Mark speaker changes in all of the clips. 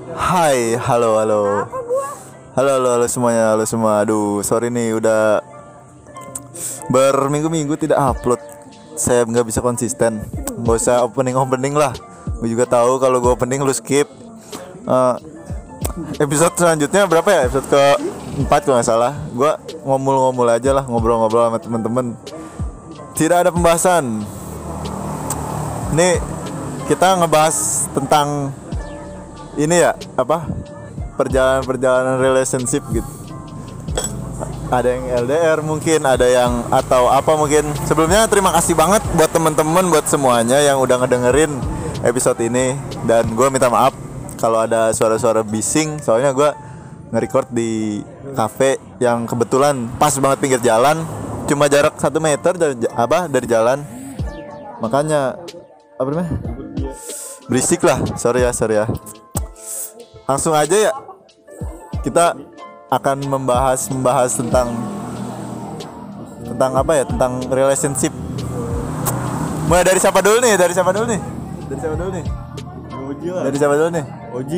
Speaker 1: Hai, halo, halo. Halo, halo, halo semuanya, halo semua. Aduh, sorry nih udah berminggu-minggu tidak upload. Saya nggak bisa konsisten. Nggak usah opening lah. Gue juga tahu kalau gue opening lu skip. Episode selanjutnya berapa ya? Episode ke-4 kalau nggak salah. Gue ngomul-ngomul aja lah, ngobrol-ngobrol sama temen-temen. Tidak ada pembahasan. Nih kita ngebahas tentang ini ya, apa? Perjalanan relationship gitu. Ada yang LDR mungkin, ada yang atau apa mungkin. Sebelumnya terima kasih banget buat temen-temen, buat semuanya yang udah ngedengerin episode ini. Dan gue minta maaf kalau ada suara-suara bising, soalnya gue nge-record di cafe yang kebetulan pas banget pinggir jalan, cuma jarak 1 meter dari jalan. Makanya apa namanya? Berisik lah, sorry ya. Langsung aja ya. Kita akan membahas tentang apa ya? Tentang relationship. Mulai dari siapa dulu nih? Dari siapa dulu nih? Oji.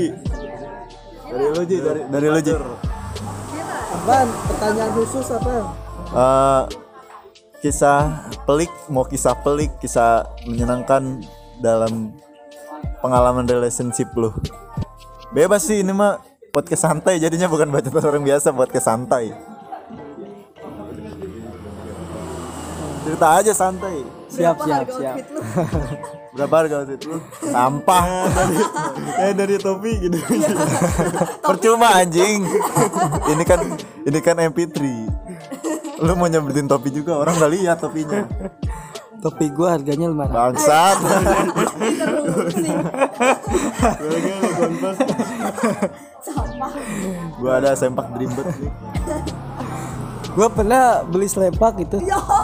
Speaker 1: Dari Oji.
Speaker 2: Apaan? Pertanyaan khusus apa?
Speaker 1: Kisah pelik, kisah menyenangkan dalam pengalaman relationship lu. Bebas sih, ini mah podcast santai jadinya, bukan baca orang biasa, podcast santai. Cerita aja santai.
Speaker 2: Siap.
Speaker 1: Berapa harga outfit lu? Sampah.
Speaker 3: Dari topi gitu.
Speaker 1: Percuma anjing. Ini kan MP3. Lu mau nyebutin topi juga, orang udah lihat topinya.
Speaker 2: Topi gua harganya 500.
Speaker 1: Bangsat. Gua ada sempak Dreambird nih.
Speaker 2: Gua pernah beli selepak itu.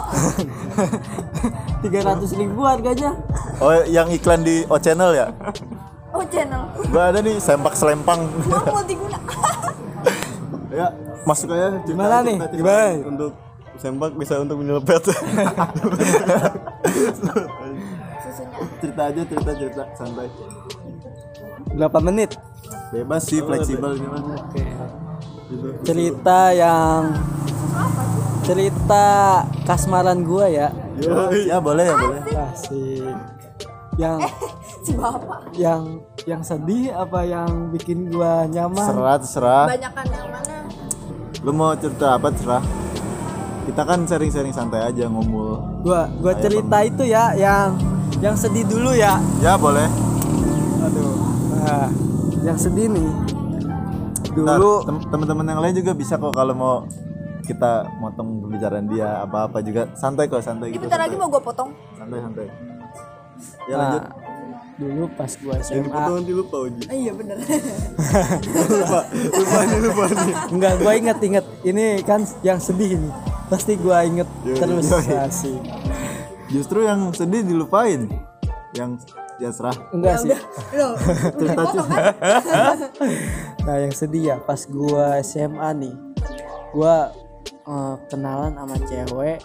Speaker 2: 300.000 harganya.
Speaker 1: Oh, yang iklan di O Channel ya?
Speaker 4: Oh, channel.
Speaker 1: Gua ada nih sempak selempang.
Speaker 4: Multiguna.
Speaker 1: Ya, masuk aja.
Speaker 2: Gimana nih?
Speaker 3: Gimana? Untuk sempak bisa untuk menyelepet.
Speaker 1: cerita santai.
Speaker 2: Berapa menit?
Speaker 1: Bebas sih, fleksibel ini mah.
Speaker 2: Oke. Cerita kasmaran gua ya.
Speaker 1: Ya boleh.
Speaker 2: Asik. Yang
Speaker 4: Si bapak.
Speaker 2: yang sedih apa yang bikin gua nyaman?
Speaker 1: Terserah.
Speaker 4: Banyakan yang mana?
Speaker 1: Lu mau cerita apa, terserah. Kita kan sharing santai aja, ngomul.
Speaker 2: Gua cerita itu ya yang sedih dulu ya.
Speaker 1: Ya boleh.
Speaker 2: Aduh. Nah, yang sedih nih.
Speaker 1: Ntar,
Speaker 2: Dulu
Speaker 1: teman-teman yang lain juga bisa kok, kalau mau kita motong pembicaraan dia apa juga santai
Speaker 4: Ini
Speaker 1: gitu.
Speaker 4: bentar lagi mau gue potong.
Speaker 1: Santai. Ya
Speaker 2: nah,
Speaker 1: lanjut.
Speaker 2: dulu pas gua
Speaker 3: Yang
Speaker 2: SMA.
Speaker 3: dipotong nanti lupa Uji.
Speaker 4: Iya bener.
Speaker 3: Lupa nih.
Speaker 2: Enggak, gua inget. Ini kan yang sedih ini. Pasti gua inget terus. Asik.
Speaker 1: Justru yang sedih dilupain. Yang ya serah.
Speaker 2: Enggak sih.
Speaker 4: Loh,
Speaker 1: Cerita
Speaker 4: potong kan?
Speaker 2: Nah, yang sedih ya pas gua SMA nih. Gua kenalan sama cewek.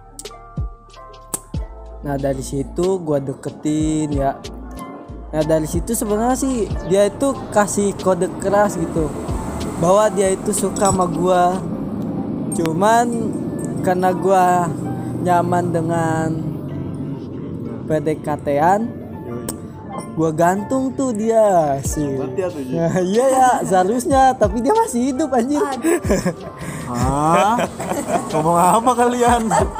Speaker 2: Nah, dari situ gua deketin ya. Nah, dari situ sebenarnya sih dia itu kasih kode keras gitu bahwa dia itu suka sama gua. Cuman karena gua nyaman dengan PDKT-an, gua gantung tuh dia sih.
Speaker 3: Mati atuh, Ji.
Speaker 2: Nah, iya ya, seharusnya, tapi dia masih hidup anjir.
Speaker 1: Hah? Ngomong apa kalian?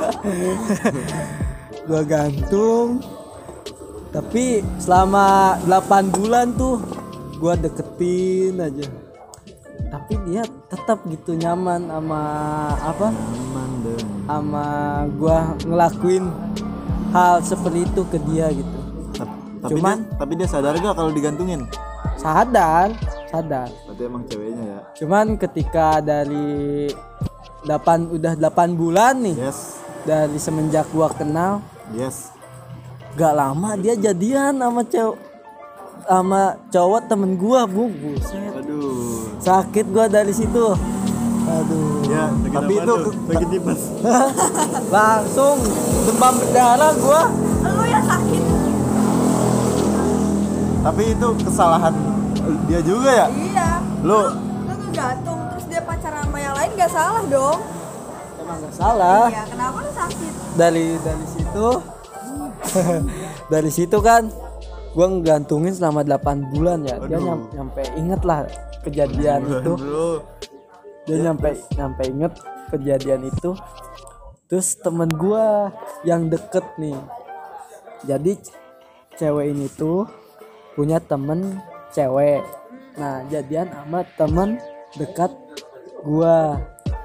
Speaker 2: Gua gantung. Tapi selama 8 bulan tuh gua deketin aja. Tapi dia tetap gitu nyaman sama apa? Sama gua ngelakuin hal seperti itu ke dia gitu.
Speaker 1: Tapi dia sadar gak kalau digantungin?
Speaker 2: Sadar.
Speaker 1: Berarti emang ceweknya ya.
Speaker 2: Cuman ketika dari udah 8 bulan nih,
Speaker 1: Yes.
Speaker 2: dari semenjak gua kenal, gak lama dia jadian sama cowok temen gua, buset.
Speaker 1: Aduh.
Speaker 2: Sakit gua dari situ. Aduh.
Speaker 1: Ya, tapi itu
Speaker 3: sakit tipes.
Speaker 2: Langsung demam berdarah gua.
Speaker 4: Lu yang sakit.
Speaker 1: tapi itu kesalahan Dia juga ya?
Speaker 4: Iya.
Speaker 1: Lu
Speaker 4: Lu ngegantung terus dia pacaran sama yang lain gak salah dong.
Speaker 2: Emang gak salah.
Speaker 4: Iya, kenapa lu sakit?
Speaker 2: Dari situ dari situ kan gua ngegantungin selama 8 bulan ya. Dia nyampe inget lah kejadian itu.
Speaker 1: Bro.
Speaker 2: Dia nyampe inget kejadian itu. Terus temen gua yang deket nih, jadi cewek ini tuh punya temen cewek. Nah jadian sama temen dekat gua.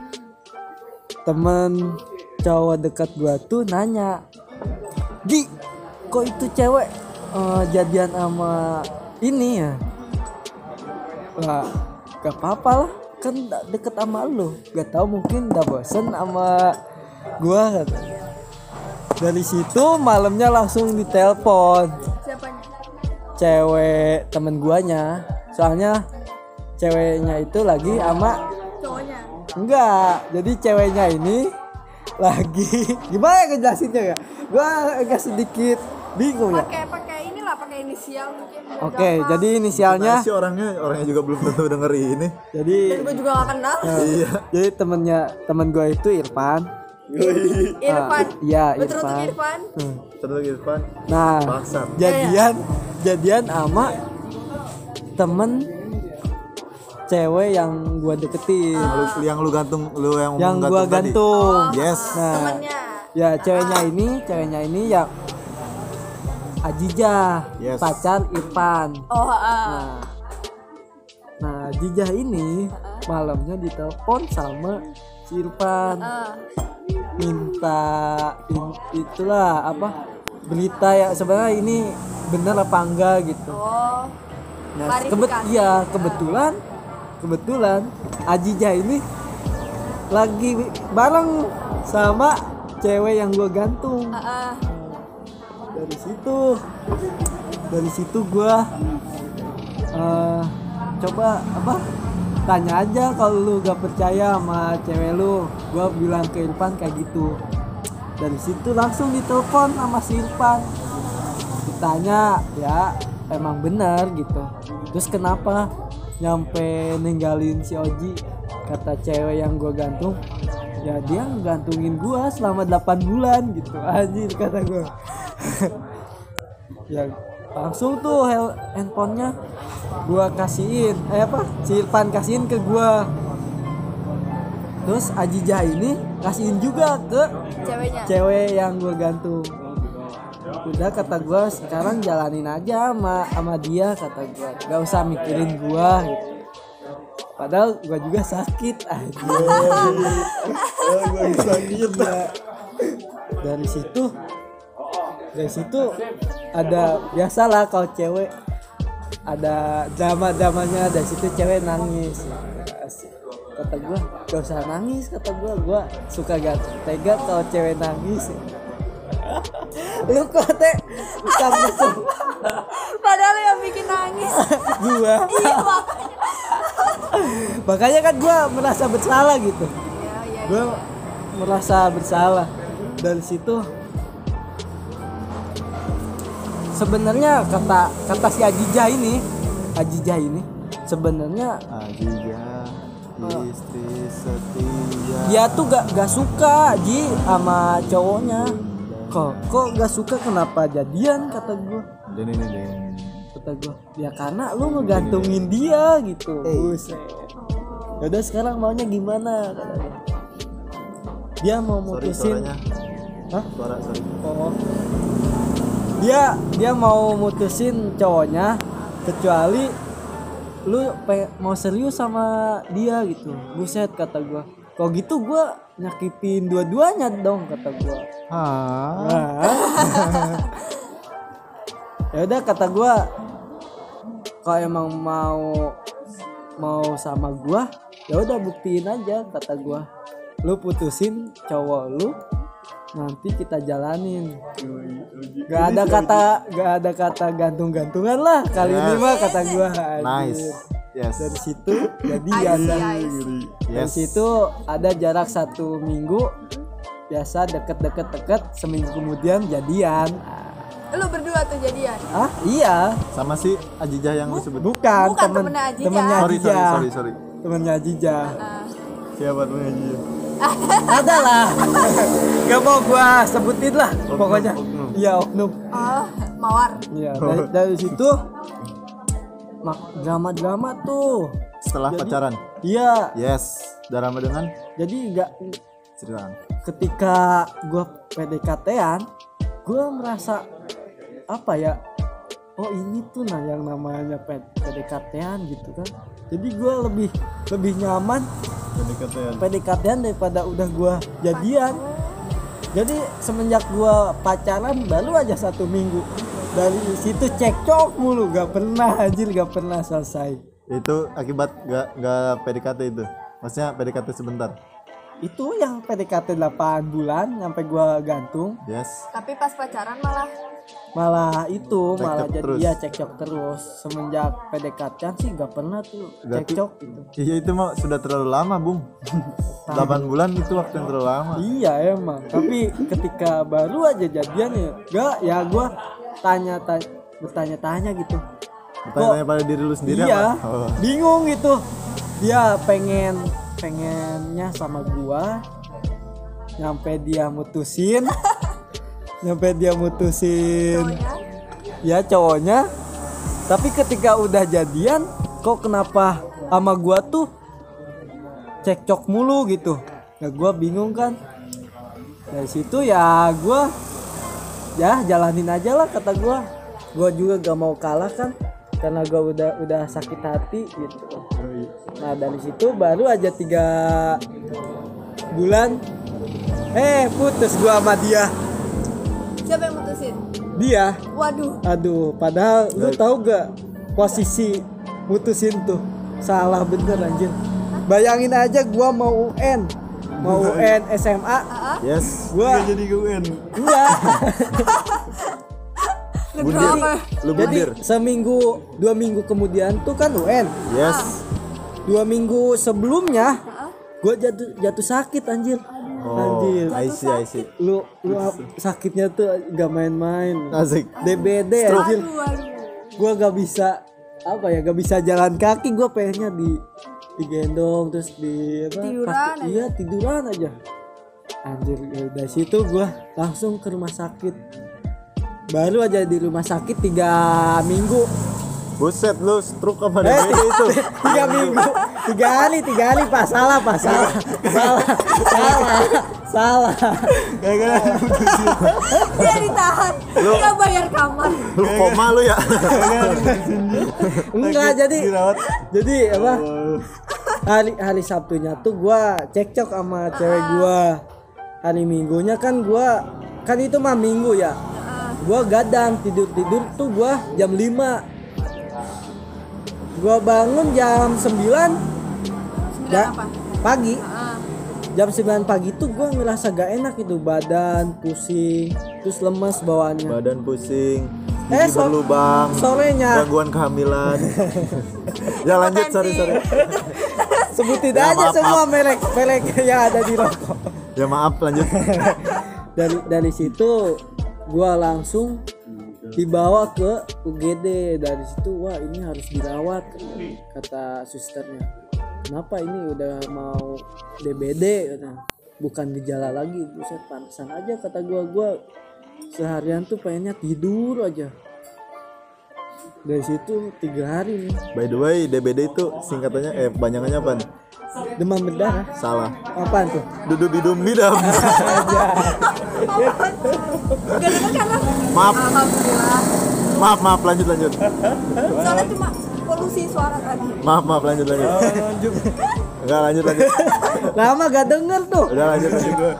Speaker 2: Temen cowok dekat gua tuh nanya, Gi, kok itu cewek jadian sama ini ya? Lah gak apa-apa lah, kan deket sama lu. Gak tahu mungkin udah bosen sama gua. Dari situ malamnya langsung ditelepon
Speaker 4: Siapanya?
Speaker 2: cewek temen guanya. Soalnya ceweknya itu lagi sama
Speaker 4: Cowoknya.
Speaker 2: enggak. Jadi ceweknya ini lagi gimana ya ngejelasinnya ya? Gua agak sedikit bingung ya.
Speaker 4: Pakai inilah, pakai inisial mungkin.
Speaker 2: Oke, jadi inisialnya
Speaker 1: Nah, sih orangnya juga belum tentu denger ini.
Speaker 2: jadi
Speaker 4: Dan gue juga gak kenal.
Speaker 1: Iya.
Speaker 2: jadi temen gua itu Irfan.
Speaker 4: Irfan.
Speaker 2: Iya,
Speaker 4: Betul
Speaker 2: Irfan.
Speaker 4: Irfan.
Speaker 1: Terus Irfan.
Speaker 2: Nah,
Speaker 1: Bangsat.
Speaker 2: jadian sama temen cewek yang gua deketin,
Speaker 1: Yang lu gantung, lu yang
Speaker 2: gua
Speaker 1: tadi.
Speaker 2: gantung.
Speaker 1: Yes.
Speaker 2: Nah,
Speaker 4: Temennya.
Speaker 2: ya ceweknya ini ya Ajijah,
Speaker 1: Yes.
Speaker 2: pacar Irfan.
Speaker 4: Oh,
Speaker 2: Nah, Ajijah ini malamnya ditelepon sama si Irfan, minta itulah apa berita ya, sebenarnya ini bener apa enggak gitu.
Speaker 4: Oh.
Speaker 2: Nah,
Speaker 4: Klarifikasi.
Speaker 2: kebetulan Ajijah ini lagi bareng sama cewek yang gua gantung. Dari situ gua coba tanya aja kalau lu gak percaya sama cewek lu. Gua bilang ke Irfan kayak gitu. Dari situ langsung ditelepon sama si Irfan, ditanya ya emang benar gitu. Terus kenapa nyampe ninggalin si Oji? Kata cewek yang gua gantung, ya dia ngegantungin gua selama 8 bulan gitu. Anjir kata gua. Ya langsung tuh handphonenya gua kasihin, si Irfan kasihin ke gua. Terus Ajijah ini kasihin juga ke
Speaker 4: Ceweknya.
Speaker 2: cewek yang gua gantung. Udah kata gua sekarang jalanin aja sama dia, kata gua gak usah mikirin gua gitu. Padahal gua juga sakit aja.
Speaker 3: Gua sakit.
Speaker 2: Dari situ ada biasalah kalau cewek ada drama-dramanya. Dari situ cewek nangis. Kata gue gak usah nangis, kata gue suka gak tega kalau cewek nangis. Lu kok
Speaker 4: Padahal yang bikin nangis.
Speaker 2: gua
Speaker 4: Iya, makanya.
Speaker 2: makanya kan gue merasa bersalah gitu.
Speaker 4: Iya.
Speaker 2: Gue merasa bersalah. Dari situ sebenarnya kata si Ajijah ini sebenarnya
Speaker 1: Istri setia.
Speaker 2: dia tuh gak suka Ji sama cowoknya. Kok gak suka, kenapa jadian, kata gue. Kata gue ya karena lu ngegantungin dia gitu. Buset. Yaudah sekarang maunya gimana, kata gue. Dia mau mutusin. Hah?
Speaker 1: Sorry.
Speaker 2: Oh. Dia mau mutusin cowoknya kecuali lu mau serius sama dia gitu. Buset, kata gua. Kalau gitu gua nyakitin dua-duanya dong, kata gua. Ya udah, kata gua, kalau emang mau sama gua ya udah buktiin aja, kata gua. Lu putusin cowok lu, nanti kita jalanin. Gak ada kata gantung-gantungan lah kali ini mah, kata gua.
Speaker 1: Nice. Yes.
Speaker 2: Dari situ jadian. Dari
Speaker 1: Yes.
Speaker 2: situ ada jarak 1 minggu, biasa deket, seminggu kemudian jadian.
Speaker 4: Lu berdua. berdua tuh jadian.
Speaker 2: Ah iya,
Speaker 1: Sama si Ajijah yang disebut.
Speaker 2: bukan
Speaker 4: Bukan temennya Ajijah.
Speaker 2: temennya
Speaker 1: Sorry,
Speaker 2: Ajijah.
Speaker 1: sorry.
Speaker 2: Temennya Ajijah.
Speaker 1: Siapa tuh Ajijah?
Speaker 2: Ada lah. Gak mau gua sebutin lah pokoknya.
Speaker 1: oknum.
Speaker 2: Iya oknum.
Speaker 4: Oh, mawar.
Speaker 2: Iya dari situ drama tuh.
Speaker 1: Setelah pacaran.
Speaker 2: Iya.
Speaker 1: Yes. Drama dengan
Speaker 2: Jadi nggak
Speaker 1: cerita.
Speaker 2: ketika gua PDKT-an, gua merasa apa ya? Oh ini tuh nah yang namanya PDKT-an gitu kan. Jadi gua lebih nyaman PDKT-an daripada udah gua jadian. Jadi semenjak gua pacaran baru aja 1 minggu, dari situ cekcok mulu, gak pernah selesai.
Speaker 1: Itu akibat gak PDKT itu. Maksudnya PDKT sebentar.
Speaker 2: Itu yang PDKT 8 bulan sampai gua gantung,
Speaker 1: Yes.
Speaker 4: Tapi pas pacaran malah
Speaker 2: malah
Speaker 1: Cekcok
Speaker 2: jadi
Speaker 1: terus.
Speaker 2: ya cekcok terus. Semenjak PDKT sih gak pernah tuh
Speaker 1: Berarti-
Speaker 2: cekcok gitu.
Speaker 1: Iya itu mah sudah terlalu lama, Bung. 8 bulan itu waktu yang terlalu lama.
Speaker 2: Iya emang, tapi ketika baru aja jadian ya gua bertanya-tanya gitu.
Speaker 1: Tanya pada diri lu sendiri
Speaker 2: Iya,
Speaker 1: apa? Oh.
Speaker 2: bingung gitu. Dia pengennya sama gua, nyampe dia mutusin,
Speaker 4: cowoknya.
Speaker 2: ya cowoknya. Tapi ketika udah jadian, kok kenapa sama gua tuh cekcok mulu gitu? Nah gua bingung kan. Dari situ ya gua ya jalanin aja lah kata gua. Gua juga gak mau kalah kan, karena gua udah sakit hati gitu. Nah dari situ baru aja 3 bulan putus gua sama dia.
Speaker 4: Siapa yang mutusin?
Speaker 2: Dia,
Speaker 4: Waduh.
Speaker 2: aduh, padahal lu tahu gak posisi mutusin tuh salah bener anjir. Bayangin aja gua mau UN SMA,
Speaker 1: Yes.
Speaker 2: gua
Speaker 3: Jadi UN.
Speaker 2: enggak.
Speaker 1: Bundir. Lu
Speaker 2: Jadi
Speaker 1: bundir.
Speaker 2: seminggu 2 minggu kemudian tuh kan UN.
Speaker 1: Yes.
Speaker 2: 2 minggu sebelumnya gua jatuh sakit anjir.
Speaker 1: Oh,
Speaker 2: Anjir.
Speaker 1: I see.
Speaker 2: Lu sakitnya tuh gak main-main.
Speaker 1: Asik.
Speaker 2: DBD anjir.
Speaker 4: Waduh.
Speaker 2: Gua gak bisa gak bisa jalan kaki. Gua pengennya digendong terus
Speaker 4: Tiduran aja.
Speaker 2: iya tiduran aja anjir. Ya dari situ gua langsung ke rumah sakit. Baru aja di rumah sakit 3 minggu.
Speaker 1: Buset lu stroke apa DBD itu?
Speaker 2: 3 minggu 3 kali pak. Salah
Speaker 4: Dia ditahan. Dia bayar kamar.
Speaker 1: Lu koma lu ya?
Speaker 2: enggak
Speaker 3: Dirawat.
Speaker 2: jadi apa hari Sabtunya tuh gua cekcok sama cewek gua. Hari Minggunya kan gua itu mah Minggu ya, gua gadang tidur tuh gua jam 5, gua bangun jam 9
Speaker 4: Sembilan
Speaker 2: Ya,
Speaker 4: apa?
Speaker 2: pagi.
Speaker 4: Ah,
Speaker 2: Jam 9 pagi tuh gua ngerasa gak enak itu, badan pusing terus lemes bawaannya.
Speaker 1: Badan pusing,
Speaker 2: Eh,
Speaker 1: gigi berlubang,
Speaker 2: sorenya
Speaker 1: gangguan kehamilan. Ya lanjut, sorry.
Speaker 2: sebutin
Speaker 1: Ya,
Speaker 2: aja
Speaker 1: maaf,
Speaker 2: semua merek yang ada di rokok.
Speaker 1: Ya maaf, lanjut.
Speaker 2: Dari situ gua langsung dibawa ke UGD. Dari situ wah ini harus dirawat kata susternya. Kenapa ini udah mau DBD katanya. Bukan gejala lagi, buset pantesan aja kata gua seharian tuh pengennya tidur aja. Dari situ 3 hari nih
Speaker 1: By the way, DBD itu singkatannya panjangannya apa?
Speaker 2: demam berdarah.
Speaker 1: Salah.
Speaker 2: Apaan tuh?
Speaker 1: Dudum bidum.
Speaker 4: Gak denger kan lah?
Speaker 1: Maaf.
Speaker 4: Alhamdulillah.
Speaker 1: Maaf, lanjut.
Speaker 4: Soalnya cuma polusi suara tadi.
Speaker 1: Maaf, lanjut. Enggak, lanjut.
Speaker 2: Lama gak denger tuh.
Speaker 1: Udah lanjut.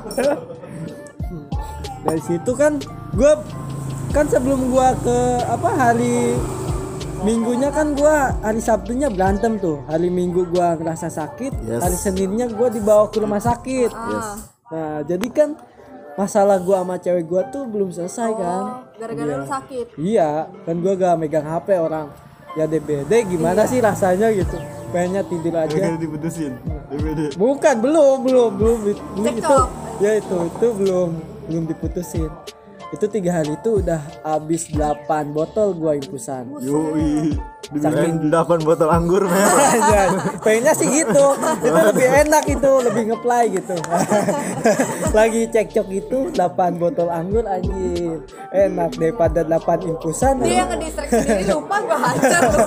Speaker 2: Dari situ kan gue kan sebelum gua ke hari Minggunya kan gua hari Sabtunya berantem tuh, hari Minggu gua ngerasa sakit,
Speaker 1: Yes.
Speaker 2: hari Seninnya gua dibawa ke rumah sakit. Nah jadi kan masalah gua sama cewek gua tuh belum selesai kan.
Speaker 4: Gara-gara lu sakit.
Speaker 2: Iya kan gua gak megang HP orang ya DBD gimana sih rasanya gitu, pengennya tidur aja.
Speaker 3: Gara-gara diputusin. DBD.
Speaker 2: Bukan, belum itu
Speaker 4: Cekcok.
Speaker 2: ya itu belum diputusin. Itu 3 hari itu udah habis 8 botol gua infusan.
Speaker 3: Yoi.
Speaker 1: Saking 8 botol anggur men.
Speaker 2: Pengennya sih gitu. Itu lebih enak, itu lebih ngeplay gitu. Lagi cekcok itu 8 botol anggur anjir. Enak daripada 8 infusan.
Speaker 4: Dia yang ngedistract sendiri lupa gue hajar lu.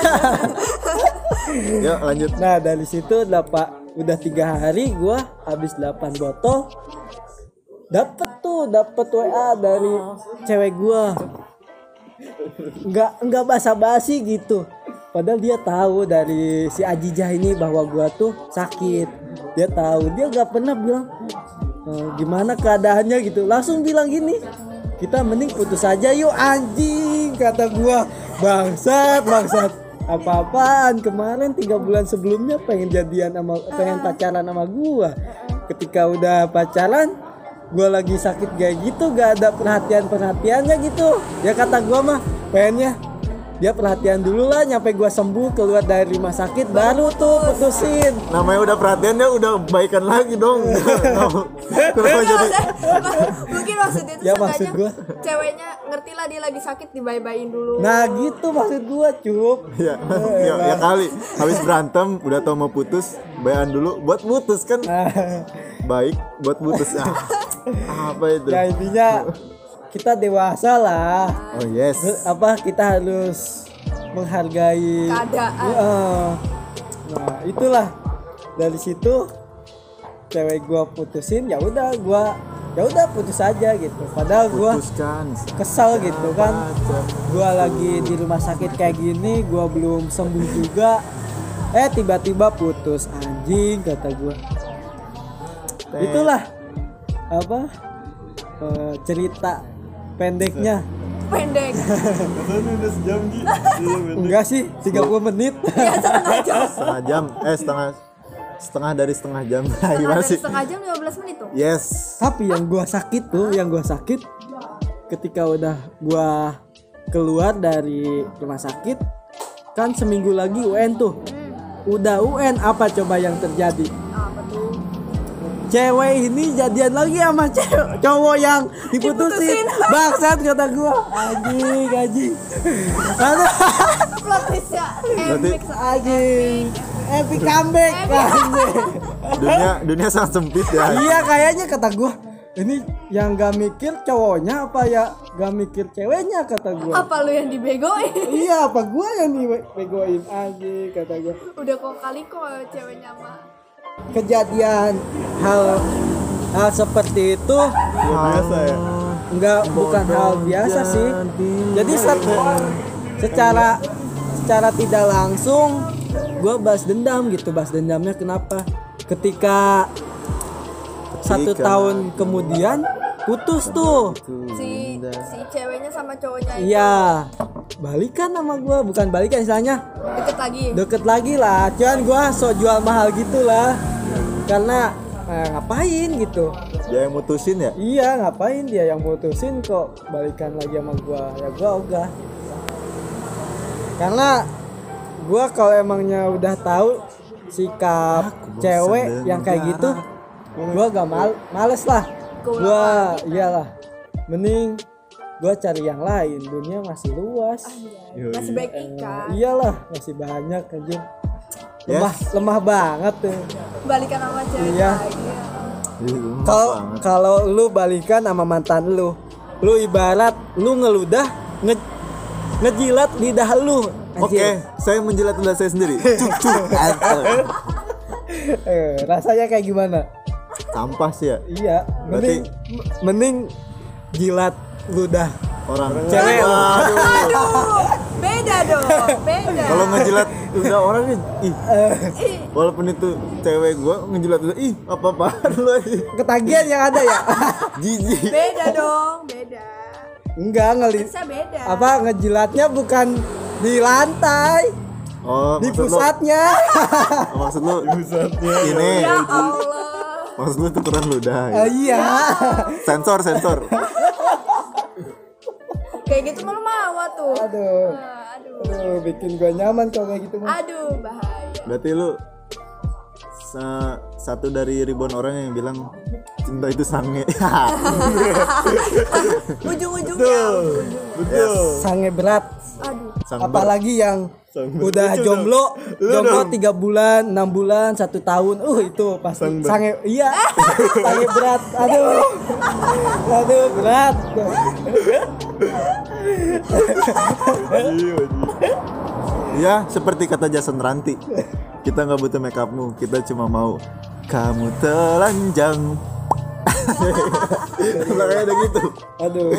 Speaker 1: Yuk lanjut.
Speaker 2: Nah dari situ udah 3 hari gua habis 8 botol. Dapet WA dari cewek gua. Enggak basa-basi gitu. Padahal dia tahu dari si Ajijah ini bahwa gua tuh sakit. Dia tahu, dia nggak pernah bilang gimana keadaannya gitu. Langsung bilang gini, kita mending putus aja yuk anjing, kata gua. Bangsat. Apa-apaan, kemarin 3 bulan sebelumnya pengen pacaran sama gua. Ketika udah pacaran, gua lagi sakit kayak gitu, gak ada perhatiannya gitu. Ya kata gua mah pengennya dia perhatian dulu lah nyampe gua sembuh keluar dari rumah sakit baru tuh putusin.
Speaker 1: Namanya udah perhatiannya udah baikan lagi dong. Kenapa jadi?
Speaker 4: Mungkin maksudnya itu
Speaker 2: Ya,
Speaker 4: sengaja
Speaker 2: maksud gua.
Speaker 4: ceweknya ngerti lah dia lagi sakit dibayi-bayin dulu.
Speaker 2: Nah gitu maksud gua cup.
Speaker 1: Ya kali habis berantem udah tau mau putus, bayan dulu buat putus kan. Baik buat putus. Apa itu?
Speaker 2: Ya intinya kita dewasa lah.
Speaker 1: Oh yes.
Speaker 2: Kita harus menghargai
Speaker 4: Keadaan.
Speaker 2: Nah itulah dari situ cewek gua putusin, ya udah putus aja gitu. Padahal gua
Speaker 1: Putuskan.
Speaker 2: kesal gitu kan. Gua lagi di rumah sakit kayak gini, gua belum sembuh juga. Tiba-tiba putus anjing kata gua. Itulah cerita pendeknya.
Speaker 4: Pendek.
Speaker 3: Katanya udah sejam Gi. Iya, men.
Speaker 2: Enggak sih, 30 menit.
Speaker 4: Ya
Speaker 1: Setengah jam. Setengah dari setengah jam. Gimana sih?
Speaker 4: setengah jam 15 menit tuh.
Speaker 1: Yes.
Speaker 2: Tapi yang gua sakit ketika udah gua keluar dari rumah sakit, kan seminggu lagi UN tuh. Udah UN, apa coba yang terjadi?
Speaker 4: Apa tuh?
Speaker 2: Cewek ini jadian lagi sama cowok yang diputusin. Bangsat kata gua. Anjing. Aduh,
Speaker 4: Plot twist ya. Epic.
Speaker 2: anjing. Epic comeback. Anjing.
Speaker 1: Dunia sangat sempit ya.
Speaker 2: Iya kayaknya kata gua. Ini yang gak mikir cowoknya apa ya gak mikir ceweknya kata gua.
Speaker 4: Apa lu yang dibegoin?
Speaker 2: Iya apa gua yang dibegoin anjing kata gua.
Speaker 4: Udah kok kali ceweknya mah.
Speaker 2: Kejadian hal seperti itu
Speaker 3: Biasa ya.
Speaker 2: bukan hal biasa sih. Jadi secara tidak langsung gue balas dendam gitu. Balas dendamnya kenapa? Ketika 1 tahun kemudian putus tuh.
Speaker 4: Si ceweknya sama cowoknya itu
Speaker 2: Iya, balikan sama gue, bukan balikan istilahnya
Speaker 4: deket lagi.
Speaker 2: deket lagi lah. Cuman gue sok jual mahal gitulah. Karena ngapain gitu.
Speaker 1: Dia yang mutusin ya?
Speaker 2: Iya, ngapain dia yang mutusin kok balikan lagi sama gua. Ya gua ogah. Karena gua kalau emangnya udah tahu sikap cewek yang kayak gitu, gua gak males lah. Gua iyalah. Mending gua cari yang lain. Dunia masih luas.
Speaker 4: Masih baik ikan.
Speaker 2: Iyalah, masih banyak anjir.
Speaker 1: Yes.
Speaker 2: Lemah banget tuh.
Speaker 4: Balikan sama cewek
Speaker 2: Iya.
Speaker 4: lagi.
Speaker 2: Kalau lu balikan sama mantan lu ibarat lu ngeludah ngejilat lidah lu.
Speaker 1: Oke, saya menjilat lidah saya sendiri.
Speaker 2: Rasanya kayak gimana?
Speaker 1: Sampah sih ya.
Speaker 2: Iya, mending jilat ludah
Speaker 1: Orang
Speaker 2: cewek.
Speaker 4: Aduh, beda dong, beda.
Speaker 1: Kalau ngejilat udah orang walaupun itu cewek gua ngejilat udah apa-apaan lu aja.
Speaker 2: Ketagihan yang ada ya.
Speaker 1: Jijik.
Speaker 4: Beda dong, beda.
Speaker 2: Enggak
Speaker 4: Bisa beda.
Speaker 2: ngejilatnya bukan di lantai,
Speaker 1: Oh,
Speaker 2: di
Speaker 1: maksud lu,
Speaker 2: pusatnya.
Speaker 1: maksud lu
Speaker 3: Pusatnya.
Speaker 1: ini
Speaker 4: Ya Allah.
Speaker 1: maksud lu tukeran ludah.
Speaker 2: Iya.
Speaker 1: Sensor.
Speaker 4: Kayak gitu malu mawa tuh.
Speaker 2: Aduh.
Speaker 4: Aduh.
Speaker 2: Bikin gua nyaman kalau kayak gitu mah.
Speaker 4: Aduh, bahaya.
Speaker 1: Berarti lu satu dari ribuan orang yang bilang cinta itu sange.
Speaker 4: Ujung-ujungnya.
Speaker 3: Betul.
Speaker 2: Sange berat.
Speaker 4: Aduh.
Speaker 1: Sang
Speaker 2: Apalagi yang
Speaker 3: Sang
Speaker 2: udah
Speaker 3: lucu
Speaker 2: jomblo,
Speaker 3: Lu
Speaker 2: jomblo
Speaker 3: dong.
Speaker 2: 3 bulan, 6 bulan, 1 tahun. Itu pasti
Speaker 3: Sang ber-
Speaker 2: sange. Iya. Sange berat. Aduh. Aduh, berat.
Speaker 3: Iya,
Speaker 1: Ya, seperti kata Jason Ranti. Kita nggak butuh make upmu, kita cuma mau kamu telanjang. Belakangnya ada gitu.
Speaker 2: Aduh.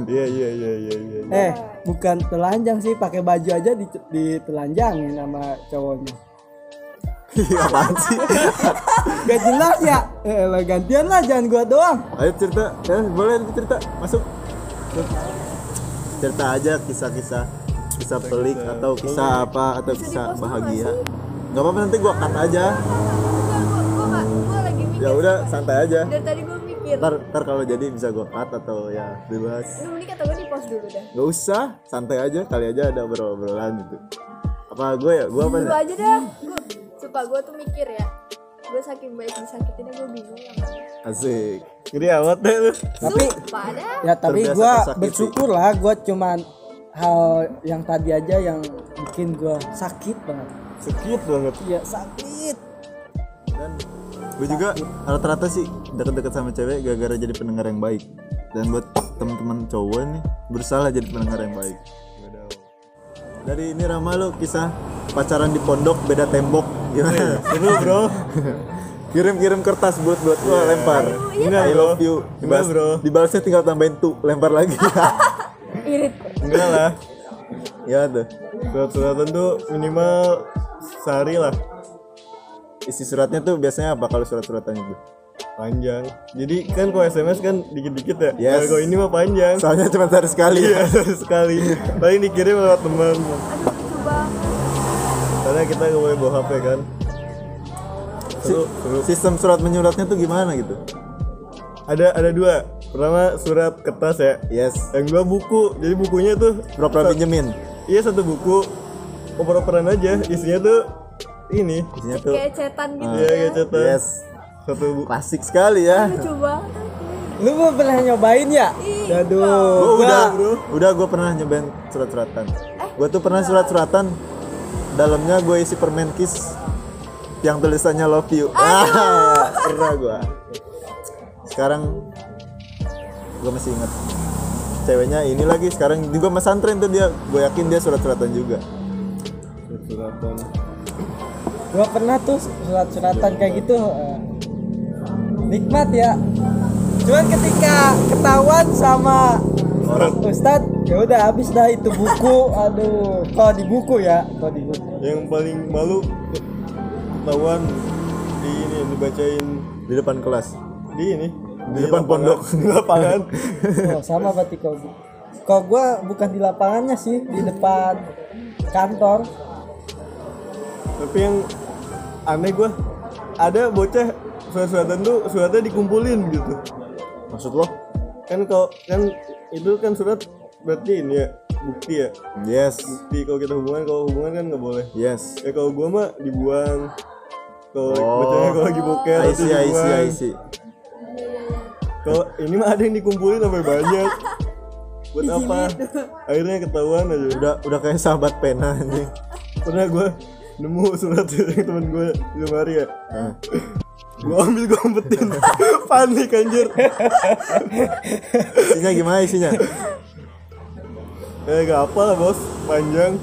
Speaker 3: Iya.
Speaker 2: Bukan telanjang sih, pakai baju aja ditelanjangin sama cowoknya.
Speaker 1: Iya, apaan sih?
Speaker 2: Gak jelas ya. Lah gantian lah, jangan gua doang.
Speaker 1: Ayo cerita, ya, boleh cerita, masuk. Cerita aja kisah pelik atau kisah apa atau kisah bahagia. Gak apa-apa, nanti gua cut aja.
Speaker 4: Gue lagi mikir.
Speaker 1: Ya udah, santai aja.
Speaker 4: Dari tadi gue mikir.
Speaker 1: Ntar kalau jadi bisa gua cut atau ya bebas.
Speaker 4: Ini kata gue di pause dulu dah.
Speaker 1: Gak usah, santai aja, kali aja ada obrolan gitu. Apa gue ya? Gue apa
Speaker 4: Dulu
Speaker 1: nih?
Speaker 4: aja dah. Gue tuh mikir ya. Gue saking baik disakitinnya gue bingung yang mana.
Speaker 1: Asik.
Speaker 3: Ngeri amat deh lu.
Speaker 2: Tapi
Speaker 4: Sumpah dah.
Speaker 2: ya tapi
Speaker 1: Terbiasa
Speaker 2: gua
Speaker 1: tersakiti.
Speaker 2: bersyukur lah, gua cuman hal yang tadi aja yang bikin gua sakit banget.
Speaker 3: Sakit banget.
Speaker 2: Iya, sakit.
Speaker 1: Dan gue juga rata-rata sih deket-deket sama cewek gara-gara jadi pendengar yang baik. Dan buat teman-teman cowok nih, berusaha jadi pendengar yang baik. Dari ini Rama, lu kisah pacaran di pondok beda tembok gimana?
Speaker 3: Seru bro.
Speaker 1: Kirim kertas buat gua lempar.
Speaker 3: Enggak,
Speaker 1: I
Speaker 3: bro.
Speaker 1: love you.
Speaker 3: Enggak, bro.
Speaker 1: Dibalasnya tinggal tambahin tuh, lempar lagi.
Speaker 4: Irit.
Speaker 3: Enggak lah.
Speaker 1: Ya tuh.
Speaker 3: Surat-suratan tuh minimal sehari lah.
Speaker 1: Isi suratnya tuh biasanya apa kalau surat-suratan itu?
Speaker 3: Panjang. Jadi kan kalau SMS kan dikit-dikit ya.
Speaker 1: Yes.
Speaker 3: Kalau ini mah panjang.
Speaker 1: Soalnya cuma sehari sekali.
Speaker 3: Iya, sekali. Paling dikirim lewat teman.
Speaker 4: Coba.
Speaker 3: Karena kita nggak boleh bawa HP kan. Seru.
Speaker 1: Sistem surat menyuratnya tuh gimana gitu?
Speaker 3: Ada dua. Pertama surat kertas ya.
Speaker 1: Yes.
Speaker 3: Yang dua buku. Jadi bukunya tuh
Speaker 1: Pura-pura pinjemin.
Speaker 3: iya satu buku. Oper-operan aja. Isinya tuh ini.
Speaker 1: Isinya tuh.
Speaker 4: Kayak cetan gitu
Speaker 3: Iya
Speaker 4: ya.
Speaker 3: kayak cetan.
Speaker 1: Yes.
Speaker 3: Satu buku.
Speaker 1: Klasik sekali ya.
Speaker 4: Lucu banget.
Speaker 2: Lu belum pernah nyobain ya? Aduh.
Speaker 1: Gue pernah nyobain surat-suratan. Gue tuh pernah surat-suratan. Dalamnya gue isi permen kiss yang tulisannya love you. Pernah gue. Sekarang gue masih inget. Ceweknya ini lagi sekarang juga pesantren tuh dia. Gue yakin dia surat-suratan juga.
Speaker 3: Suratan.
Speaker 2: Gua pernah tuh surat-suratan kayak gitu. Nikmat ya. Cuman ketika ketahuan sama Ustadz, ya udah habis dah itu buku. Aduh, kalau di buku ya, kalau di buku.
Speaker 3: Yang paling malu ketahuan di ini dibacain
Speaker 1: Di depan kelas.
Speaker 3: di ini
Speaker 1: Di depan pondok.
Speaker 3: di lapangan.
Speaker 2: Oh, sama berarti kalau gua bukan di lapangannya sih, di depan kantor.
Speaker 3: Tapi yang aneh gua ada bocah surat-suratan tuh suratnya dikumpulin gitu.
Speaker 1: Maksud lo?
Speaker 3: Kan kalau kan itu kan surat berarti ini ya bukti ya.
Speaker 1: Yes.
Speaker 3: Bukti kalau kita hubungan, kalau hubungan kan nggak boleh.
Speaker 1: Yes.
Speaker 3: Ya kalau gua mah dibuang. Kalau
Speaker 1: Oh.
Speaker 3: bacanya kalau lagi boker
Speaker 1: I
Speaker 3: nanti
Speaker 1: see.
Speaker 3: dibuang. Kalau ini mah ada yang dikumpulin sampai banyak. Buat apa? Akhirnya ketahuan aja.
Speaker 1: Udah kayak sahabat pena anjing.
Speaker 3: Pernah gue nemu surat dari temen gue di lemari ya.
Speaker 1: Nah.
Speaker 3: Gue ambil, gue umpetin. Panik anjir.
Speaker 1: Isinya gimana isinya?
Speaker 3: Gak apa lah bos, panjang.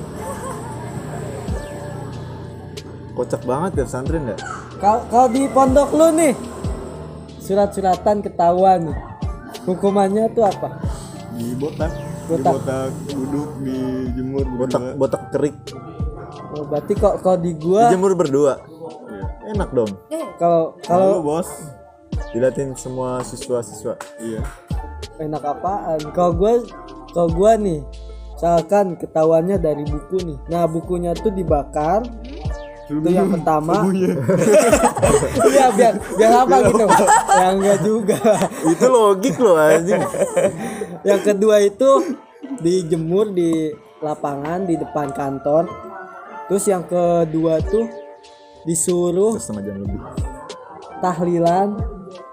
Speaker 1: Kocak banget ya pesantren ya.
Speaker 2: Kalau di pondok lu nih, surat-suratan ketahuan nih, hukumannya tuh apa?
Speaker 3: Di botak. Di
Speaker 2: Botak.
Speaker 3: botak, duduk, dijemur
Speaker 1: Botak
Speaker 3: berdua.
Speaker 1: botak kerik.
Speaker 2: Oh, berarti kalau di gua,
Speaker 1: Dijemur berdua. Enak dong.
Speaker 2: kalau
Speaker 3: Lalu bos.
Speaker 1: Dilatin semua siswa-siswa.
Speaker 3: Iya.
Speaker 2: enak apaan? Kalau gua nih, misalkan ketahuannya dari buku nih. Nah, bukunya tuh dibakar. Itu yang pertama. Iya, biar apa gitu. Yang enggak juga.
Speaker 1: Itu logik loh anjing.
Speaker 2: Yang kedua itu dijemur di lapangan di depan kantor. Terus yang kedua tuh disuruh
Speaker 1: 1,5 jam lebih.
Speaker 2: tahlilan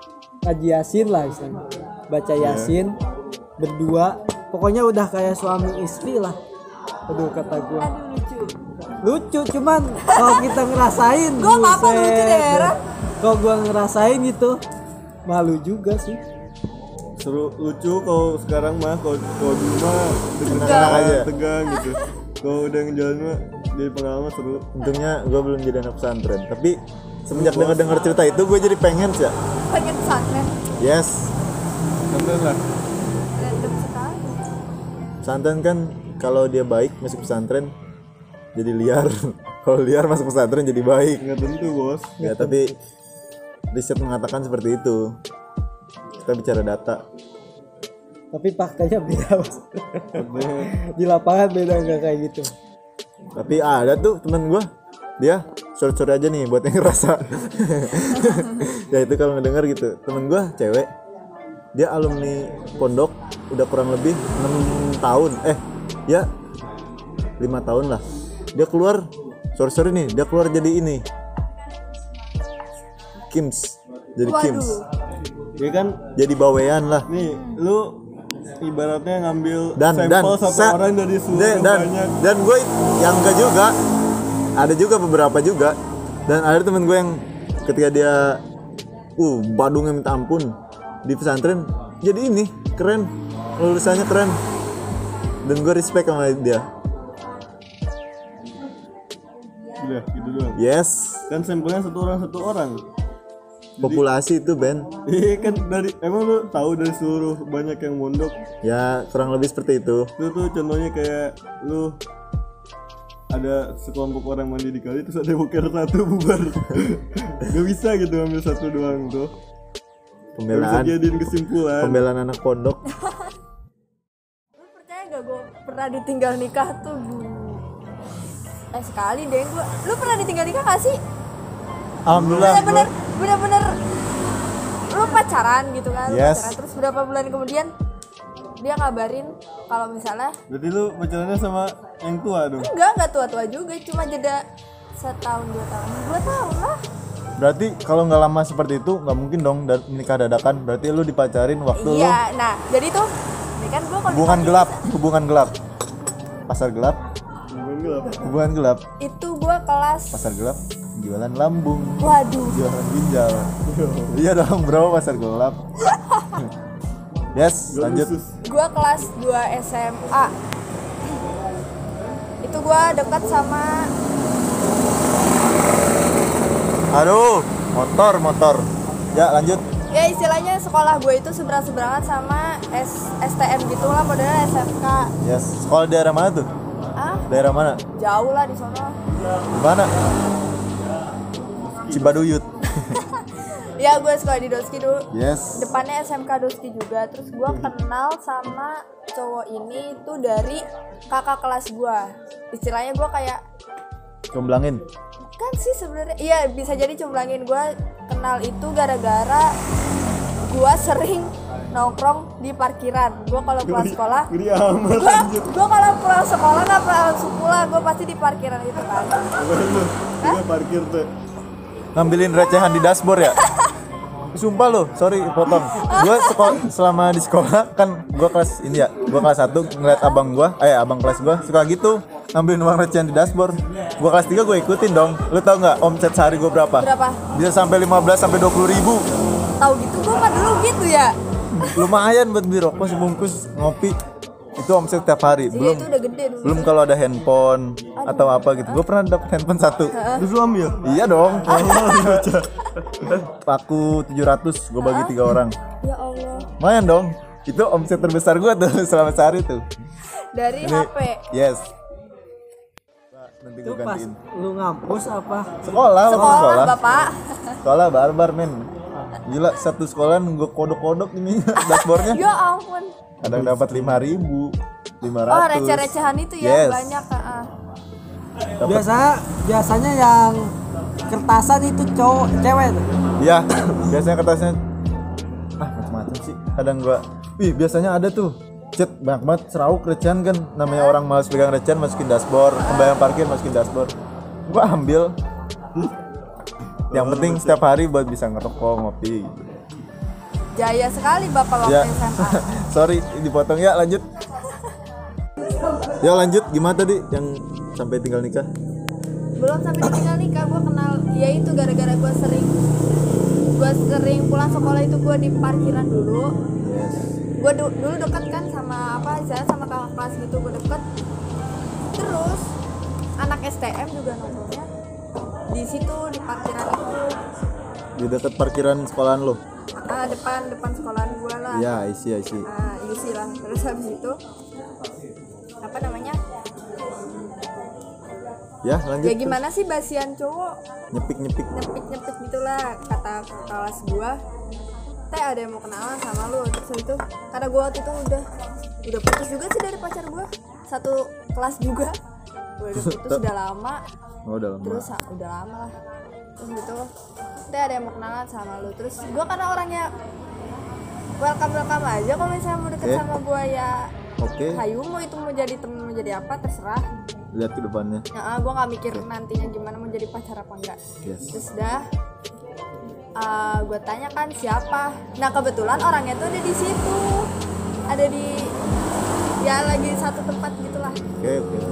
Speaker 2: ngaji yasin lah istilahnya. Baca yasin berdua, pokoknya udah kayak suami istri lah. Aduh kata gue
Speaker 4: Aduh lucu.
Speaker 2: lucu, cuman kalau kita ngerasain
Speaker 4: Gua apa lucu
Speaker 2: buset.
Speaker 4: deh, Ra?
Speaker 2: Kalau gua ngerasain gitu malu juga sih.
Speaker 3: Seru lucu kalau sekarang mah, kalau dulu mah
Speaker 1: Tegang aja.
Speaker 3: tegang gitu. Kalau udah ngejalan mah jadi pengalaman seru.
Speaker 1: Untungnya gue belum jadi anak pesantren, tapi semenjak dengar cerita itu gue jadi pengen sih ya.
Speaker 4: Pengen pesantren.
Speaker 1: Yes,
Speaker 3: Santai lah.
Speaker 4: Random sekali.
Speaker 1: pesantren kan kalau dia baik masuk pesantren jadi liar. Kalau liar masuk pesantren jadi baik.
Speaker 3: Nggak tentu bos.
Speaker 1: Ya tapi riset mengatakan seperti itu. Kita bicara data.
Speaker 2: Tapi faktanya beda Mas. Di lapangan beda nggak kayak gitu.
Speaker 1: Tapi ada tuh temen gue, dia sore-sore aja nih buat yang ngerasa. Ya itu kalau ngedenger gitu. Temen gue cewek, dia alumni pondok udah kurang lebih 6 tahun. Ya 5 tahun lah. Dia keluar sore-sore nih, dia keluar jadi ini Kims. Jadi
Speaker 4: Waduh.
Speaker 1: Kims.
Speaker 3: Ya kan
Speaker 1: Jadi bawean lah.
Speaker 3: nih lu ibaratnya ngambil
Speaker 1: Dan
Speaker 3: sampel satu
Speaker 1: sa-
Speaker 3: orang dari seluruh
Speaker 1: dan,
Speaker 3: banyak.
Speaker 1: dan gue yang enggak juga, ada juga beberapa juga, dan ada temen gue yang ketika dia badungnya minta ampun di pesantren jadi ini keren, lulusannya keren, dan gue respect sama dia.
Speaker 3: Udah gitu doang.
Speaker 1: Yes,
Speaker 3: Kan sampelnya satu orang.
Speaker 1: populasi itu Ben.
Speaker 3: Iya kan dari emang lu tahu dari seluruh banyak yang mondok.
Speaker 1: Ya kurang lebih seperti itu.
Speaker 3: Itu tuh contohnya kayak lu ada sekelompok orang mandi di kali terus ada boker satu bubar. Gak bisa gitu ambil satu doang tuh. Gak bisa
Speaker 1: Pembelaan,
Speaker 3: jadiin kesimpulan.
Speaker 1: pembelaan anak pondok.
Speaker 4: Lu percaya gak gue pernah ditinggal nikah tuh sekali deh gue. Lu pernah ditinggal nikah gak sih?
Speaker 1: Alhamdulillah.
Speaker 4: Bener-bener lu pacaran gitu kan, lu
Speaker 1: Yes.
Speaker 4: pacaran terus berapa bulan kemudian dia ngabarin kalau misalnya
Speaker 3: Berarti lu pacarannya sama yang tua dong.
Speaker 4: enggak tua-tua juga, cuma jeda setahun 2 tahun 2 tahun lah.
Speaker 1: Berarti kalau nggak lama seperti itu nggak mungkin dong menikah dadakan. Berarti lu dipacarin waktu lu
Speaker 4: Iya, nah jadi tuh ini kan gue kalau
Speaker 1: hubungan gelap, pasar gelap,
Speaker 3: Bukan gelap.
Speaker 1: hubungan gelap,
Speaker 4: itu gue kelas
Speaker 1: pasar gelap, jualan lambung,
Speaker 4: waduh
Speaker 1: jualan ginjal. Iya dong bro, pasar gelap. Yes, lanjut.
Speaker 4: gue kelas 2 SMA itu gue dekat sama
Speaker 1: Aduh, motor. Ya lanjut.
Speaker 4: ya istilahnya sekolah gue itu seberang-seberangan sama STM gitu lah, modelnya SMK.
Speaker 1: Yes, sekolah daerah mana tuh?
Speaker 4: Ah,
Speaker 1: Daerah mana?
Speaker 4: jauh lah di sono.
Speaker 1: Di mana? Cibaduyut.
Speaker 4: Ya gue sekolah di Doski dulu.
Speaker 1: Yes.
Speaker 4: Depannya SMK Doski juga. Terus gue kenal sama cowok ini tuh dari kakak kelas gue. Istilahnya gue kayak
Speaker 1: Comblangin.
Speaker 4: kan sih sebenarnya. Iya bisa jadi comblangin. Gue kenal itu gara-gara gue sering nongkrong di parkiran. Gue kalau pulang sekolah,
Speaker 3: Gede amat anjir.
Speaker 4: gue kalau pulang sekolah nggak pernah langsung pulang. Gue pasti di parkiran itu kan.
Speaker 3: Bukan lu. Dia parkir tuh.
Speaker 1: Ngambilin recehan di dashboard ya? Sumpah lo, sorry potong. Gue selama di sekolah kan gue kelas ini ya, gue kelas 1 ngeliat abang kelas gue suka gitu ngambilin uang recehan di dashboard. Gue kelas 3 gue ikutin dong. Lu tau nggak omset sehari gue berapa?
Speaker 4: Berapa?
Speaker 1: Bisa sampai 15 sampai 20 ribu.
Speaker 4: Tahu gitu gue mah dulu gitu ya.
Speaker 1: Lumayan buat beli rokok sebungkus ngopi. Itu omset tiap hari.
Speaker 4: Iya itu udah gede dulu.
Speaker 1: Belum kalau ada handphone atau apa gitu. Gue pernah dapet handphone 1.
Speaker 3: Terus lu ambil?
Speaker 1: Iya dong. Paku 700 gue bagi 3 orang.
Speaker 4: Ya Allah.
Speaker 1: Lumayan dong. Itu omset terbesar gue tuh selama sehari tuh.
Speaker 4: Dari
Speaker 1: Ini,
Speaker 4: HP.
Speaker 1: yes. Nanti
Speaker 2: Itu
Speaker 1: gue
Speaker 2: pas
Speaker 1: gantiin.
Speaker 2: lu ngampus apa?
Speaker 1: Sekolah,
Speaker 4: Sekolah bapak.
Speaker 1: Sekolah barbar men. Gila satu sekolahan gue kodok-kodok ini dashboardnya.
Speaker 4: Ya ampun.
Speaker 1: Kadang dapat 5.000, 500.
Speaker 4: Oh receh-recehan itu ya
Speaker 1: Yes.
Speaker 4: banyak.
Speaker 2: Biasanya yang kertasan itu cewek tuh.
Speaker 1: Iya, biasanya kertasnya macam-macam sih. Kadang gua, biasanya ada tuh chat banyak banget serauk recehan kan, namanya orang malas pegang recehan masukin dashboard, pembayaran parkir masukin dashboard. Gua ambil. Yang penting setiap hari buat bisa ngerokok, ngopi gitu.
Speaker 4: jaya sekali bapak waktu
Speaker 1: Ya.
Speaker 4: SMA.
Speaker 1: Sorry dipotong ya, lanjut. Ya lanjut, gimana tadi yang sampai tinggal nikah?
Speaker 4: Belum sampai ditinggal nikah, gue kenal ya itu gara-gara gue sering pulang sekolah itu gue di parkiran dulu. Gue dulu deket kan sama apa istilahnya sama kakak kelas gitu, gue deket. Terus anak STM juga nongkrongnya di situ di parkiran itu.
Speaker 1: Di dekat parkiran sekolahan lo?
Speaker 4: Depan sekolahan gue lah.
Speaker 1: Ya, isi.
Speaker 4: Isi lah. Terus habis itu apa namanya?
Speaker 1: Ya, lanjut.
Speaker 4: Ya gimana sih basian cowok
Speaker 1: Nyepik.
Speaker 4: nyepik gitulah kata kelas gua. Teh ada yang mau kenalan sama lu. Terus habis itu karena gua waktu itu udah putus juga sih dari pacar gua. Satu kelas juga. Gua udah putus udah lama.
Speaker 1: Oh, udah lama.
Speaker 4: Terus udah lama lah. Terus gitu. Teh ada yang mau kenalan sama lu. Terus gua karena orangnya welcome aja kalau misalnya mau deket
Speaker 1: Oke.
Speaker 4: sama gua ya.
Speaker 1: Oke,
Speaker 4: Hayu mau itu mau jadi temen mau jadi apa terserah.
Speaker 1: lihat ke depannya.
Speaker 4: Nah, gue nggak mikir nantinya gimana mau jadi pacar apa enggak.
Speaker 1: Yes.
Speaker 4: Terus dah, gue tanya kan siapa. Nah kebetulan orangnya tuh ada di situ, ada di ya lagi satu tempat gitulah.
Speaker 1: Oke.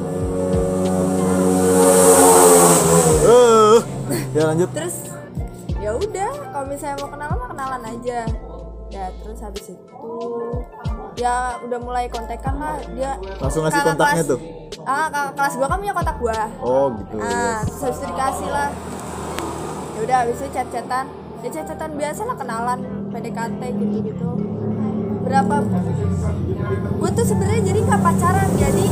Speaker 1: Ya lanjut.
Speaker 4: Terus ya udah, kalau misalnya mau kenalan mah kenalan aja. Ya terus habis itu ya udah mulai kontekan lah dia.
Speaker 1: Langsung ngasih
Speaker 4: kakak
Speaker 1: kontaknya
Speaker 4: kelas-
Speaker 1: tuh?
Speaker 4: Kakak kelas gue kan punya kontak gue.
Speaker 1: Oh gitu.
Speaker 4: Terus habis itu dikasih lah. Ya udah habis itu chat-chatan. Ya chat-chatan biasa lah kenalan, PDKT gitu-gitu. Berapa? Gue tuh sebenarnya jadi nggak pacaran, jadi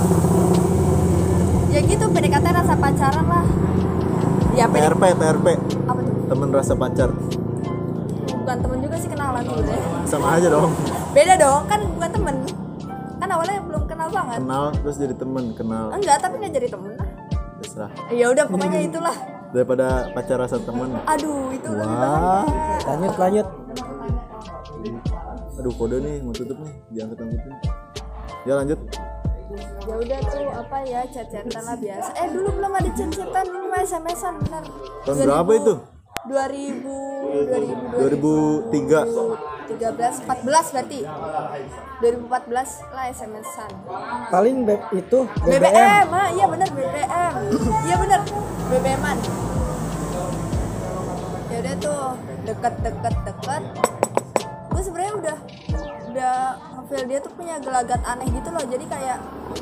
Speaker 4: ya gitu PDKT rasa pacaran lah. Ya
Speaker 1: PRP.
Speaker 4: apa tuh?
Speaker 1: Temen rasa pacar.
Speaker 4: Bukan temen juga sih kenalan tuh deh.
Speaker 1: Sama aja dong.
Speaker 4: Beda dong, kan bukan temen. Kan awalnya belum kenal banget.
Speaker 1: Kenal terus jadi temen, kenal.
Speaker 4: Enggak, tapi nggak jadi temen lah.
Speaker 1: Terserah.
Speaker 4: Ya udah pokoknya itulah.
Speaker 1: Daripada pacar rasa temen.
Speaker 4: Aduh, itu lebih
Speaker 1: Wah.
Speaker 4: bahaya.
Speaker 2: Lanjut.
Speaker 1: Aduh, kode nih mau tutup nih, diangkat-angkatin. Ya lanjut.
Speaker 4: Ya udah tuh apa ya chat-chatan lah biasa. Dulu belum ada chat-chatan, dulu mah SMS-an bener.
Speaker 1: Tahun berapa itu?
Speaker 4: 2003 13 14 berarti 2014 lah SMS-an.
Speaker 2: Paling itu
Speaker 4: BBM, iya bener BBM. Iya bener BBM-an. Ya udah tuh deket. Gue sebenarnya udah feel dia tuh punya gelagat aneh gitu loh. Jadi kayak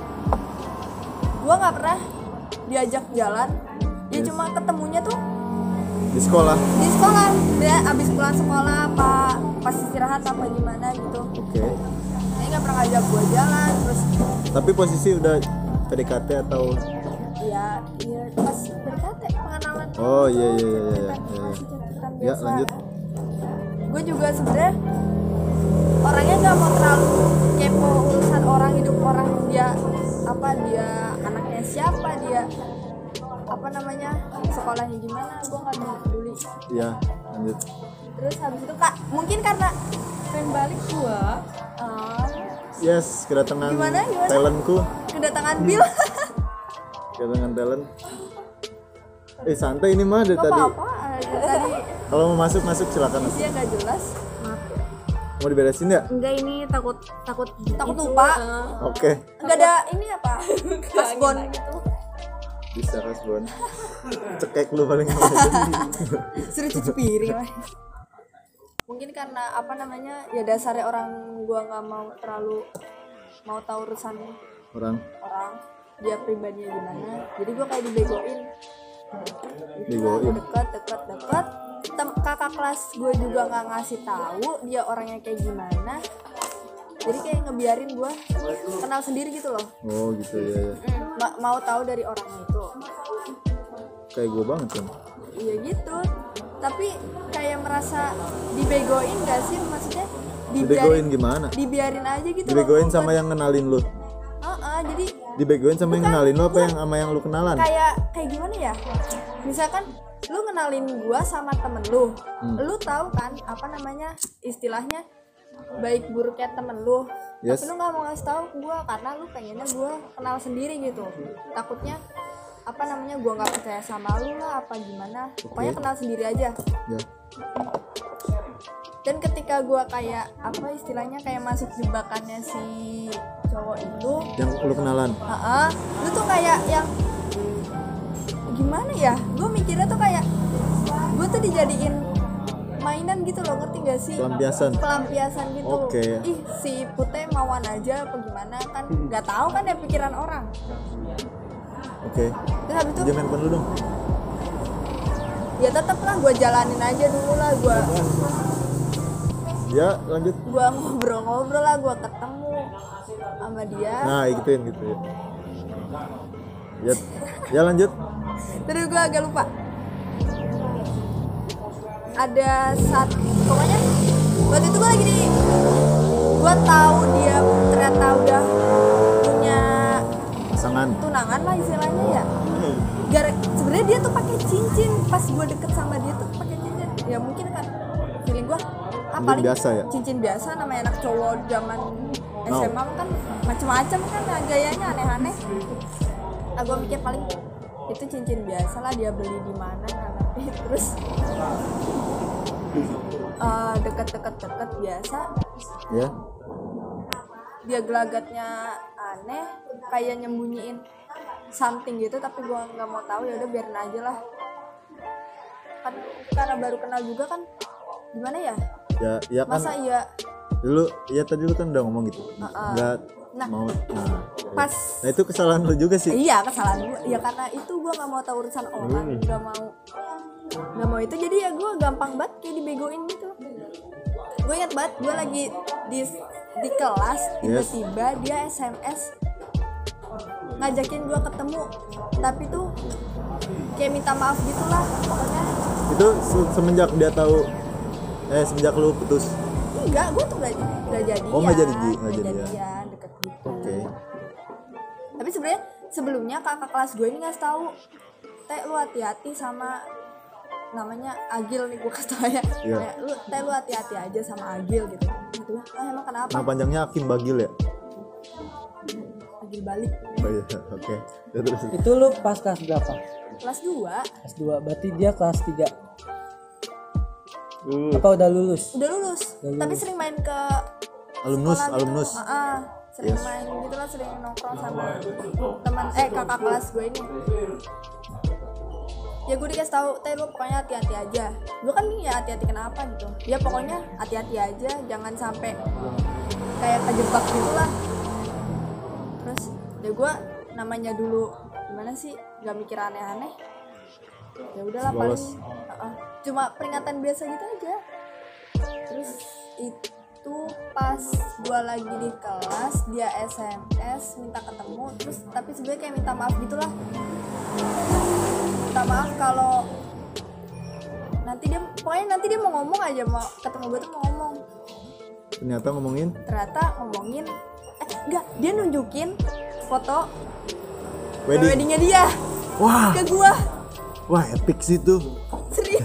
Speaker 4: gue nggak pernah diajak jalan. Ya cuma ketemunya tuh
Speaker 1: Di sekolah.
Speaker 4: dia abis pulang sekolah apa pas istirahat apa gimana gitu.
Speaker 1: Oke.
Speaker 4: Dia nggak pernah ngajak gue jalan terus
Speaker 1: Tapi posisi udah PDKT atau?
Speaker 4: ya pas PDKT pengenalan.
Speaker 1: Oh iya.
Speaker 4: Masih catatan
Speaker 1: Ya
Speaker 4: biasa.
Speaker 1: lanjut.
Speaker 4: Gue juga sebenarnya orangnya nggak mau terlalu kepo urusan orang, hidup orang, dia anaknya siapa, dia apa namanya sekolahnya gimana, gue nggak mau peduli.
Speaker 1: Ya lanjut.
Speaker 4: Terus habis itu kak mungkin karena pengen balik gue
Speaker 1: Yes, kedatangan
Speaker 4: Gimana?
Speaker 1: talentku.
Speaker 4: kedatangan Bill.
Speaker 1: Kedatangan talent. Santai ini mah dari
Speaker 4: Gak
Speaker 1: tadi.
Speaker 4: apa-apa tadi
Speaker 1: Kalau mau masuk silakan.
Speaker 4: isinya nggak jelas.
Speaker 1: Mau diberesin ya?
Speaker 5: Enggak, ini takut
Speaker 4: lupa.
Speaker 1: Oke.
Speaker 4: Nggak ada ini apa kasbon gitu.
Speaker 1: Bisa kasbon. Cekek lu paling.
Speaker 4: Suruh cuci piring lah. Mungkin karena apa namanya ya dasarnya orang gua nggak mau terlalu mau tahu urusan
Speaker 1: Orang.
Speaker 4: dia pribadinya gimana, jadi gua kayak dibegoin.
Speaker 1: Dibegoin.
Speaker 4: Deket. Kakak kelas gue juga nggak ngasih tahu dia orangnya kayak gimana, jadi kayak ngebiarin gua kenal sendiri gitu loh.
Speaker 1: Oh gitu ya.
Speaker 4: Mau tahu dari orangnya itu.
Speaker 1: Kayak gue banget kan.
Speaker 4: Iya gitu, tapi kayak merasa dibegoin gak sih, maksudnya
Speaker 1: Dibegoin gimana?
Speaker 4: dibiarin aja gitu
Speaker 1: Dibegoin
Speaker 4: loh,
Speaker 1: sama yang kenalin lu.
Speaker 4: jadi
Speaker 1: Dibegoin sama yang kenalin lu apa yang sama yang lu kenalan?
Speaker 4: kayak gimana ya, misalkan lu kenalin gua sama temen lu, lu tahu kan apa namanya istilahnya baik buruknya temen lu,
Speaker 1: Yes.
Speaker 4: tapi lu nggak mau ngasih tahu ke gua karena lu pengennya gua kenal sendiri gitu, takutnya apa namanya gua nggak percaya sama lu lah apa gimana, pokoknya kenal sendiri aja.
Speaker 1: Ya.
Speaker 4: Dan ketika gue kayak apa istilahnya kayak masuk jebakannya si cowok itu,
Speaker 1: Yang lu kenalan.
Speaker 4: lu tuh kayak yang gimana ya? Gue mikirnya tuh kayak gue tuh dijadiin mainan gitu loh, ngerti gak sih? Pelampiasan gitu.
Speaker 1: Oke.
Speaker 4: Ih, si Putih mauan aja apa gimana kan? Nggak tahu kan ya pikiran orang.
Speaker 1: Oke.
Speaker 4: Terus habis itu
Speaker 1: Jam handphone lu dong.
Speaker 4: ya tetep lah gue jalanin aja dulu lah,
Speaker 1: Ya, lanjut.
Speaker 4: gue ngobrol-ngobrol lah, gue ketemu sama dia.
Speaker 1: Nah, ikutin gitu ya. Ya lanjut.
Speaker 4: Terus gue agak lupa. Ada saat pokoknya waktu itu gue lagi gue tahu dia ternyata udah punya
Speaker 1: Pasangan.
Speaker 4: tunangan lah istilahnya ya. Sebenarnya dia tuh pakai cincin pas gue deket sama dia tuh pakai cincin. Ya mungkin kan feeling gue paling
Speaker 1: biasa ya?
Speaker 4: cincin biasa, namanya anak cowok zaman SMA kan macem-macem kan gayanya aneh-aneh. Nah gue mikir paling itu cincin biasa lah, dia beli di mana nggak ngerti. Terus deket biasa
Speaker 1: Ya.
Speaker 4: dia gelagatnya aneh kayak nyembunyiin something gitu, tapi gue nggak mau tahu, ya udah biarin aja lah kan, karena baru kenal juga kan, gimana ya
Speaker 1: Ya kan.
Speaker 4: masa iya
Speaker 1: Tadi lu kan udah ngomong gitu. Enggak
Speaker 4: Nah,
Speaker 1: mau.
Speaker 4: pas
Speaker 1: Nah, itu kesalahan lu juga sih.
Speaker 4: iya kesalahan gue ya, karena itu gue nggak mau tahu urusan orang, nggak mau itu, jadi ya gue gampang banget kayak dibegoin gitu. Gue ingat banget gue lagi di kelas, tiba-tiba dia SMS ngajakin gue ketemu, tapi tuh kayak minta maaf gitulah pokoknya.
Speaker 1: Itu semenjak dia tahu semenjak lu putus.
Speaker 4: Enggak, gue tuh nggak jadian.
Speaker 1: Oh, nggak jadian.
Speaker 4: Deket gitu.
Speaker 1: Oke.
Speaker 4: Tapi sebenarnya sebelumnya kakak kelas gue ini ngasih tahu, Teh lu hati-hati sama namanya Agil nih, gue kasih tau ya.
Speaker 1: Iya.
Speaker 4: Lu hati-hati aja sama Agil gitu. Gitu. Emang kenapa?
Speaker 1: Nah, panjangnya Hakim Bagil ya?
Speaker 4: Agil balik.
Speaker 1: Oh iya, oke. Ya, terus.
Speaker 2: Itu lu pas kelas berapa?
Speaker 4: Kelas 2.
Speaker 2: Kelas 2, berarti dia kelas 3. Apa udah lulus?
Speaker 4: Udah lulus. Tapi sering main ke
Speaker 1: Alumnus.
Speaker 4: sekolah gitu. Sering main gitu lah, sering nongkrong sama teman kakak kelas gue ini. Ya gue dikasih tahu, Teh lu pokoknya hati-hati aja. Gue kan ya hati-hati kenapa gitu. Ya pokoknya hati-hati aja, jangan sampai kayak kejebak gitu lah. Terus ya gue namanya dulu gimana sih, gak mikir aneh-aneh. Ya udahlah paling cuma peringatan biasa gitu aja. Terus itu pas gue lagi di kelas, dia SMS minta ketemu, terus tapi sebenarnya kayak minta maaf gitulah. Minta maaf kalau nanti dia mau ngomong aja, mau ketemu gue tuh mau ngomong.
Speaker 1: Ternyata ngomongin
Speaker 4: enggak, dia nunjukin foto
Speaker 1: weddingnya
Speaker 4: dia.
Speaker 1: Wah,
Speaker 4: ke gua.
Speaker 1: wah epic sih tuh.
Speaker 4: Serius.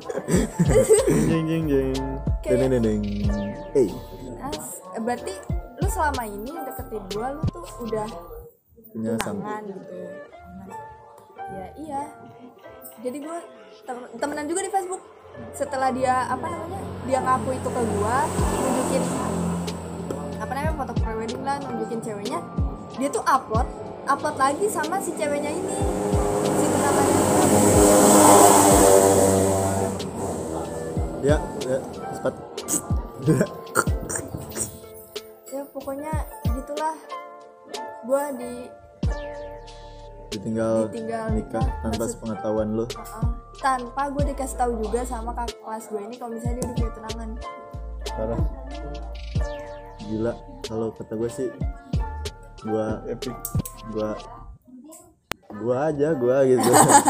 Speaker 1: Jeng.
Speaker 4: Kayak-
Speaker 1: Deng.
Speaker 4: Berarti lu selama ini deketin gua, lu tuh udah
Speaker 1: Punya
Speaker 4: tunangan gitu. Ya iya. Jadi gue temenan juga di Facebook. Setelah dia dia ngaku itu ke gue, nunjukin foto prewedding lah, nunjukin ceweknya, dia tuh upload lagi sama si ceweknya ini, si tunangannya.
Speaker 1: Ya, cepat.
Speaker 4: Ya pokoknya gitulah, gue
Speaker 1: ditinggal
Speaker 4: nikah
Speaker 1: tanpa sepengetahuan lo.
Speaker 4: tanpa gue dikasih tahu juga sama kakak kelas gue ini kalau misalnya dia udah punya tunangan.
Speaker 1: Parah. Gila, kalau kata gue sih gua
Speaker 3: Epic.
Speaker 1: gua aja gitu.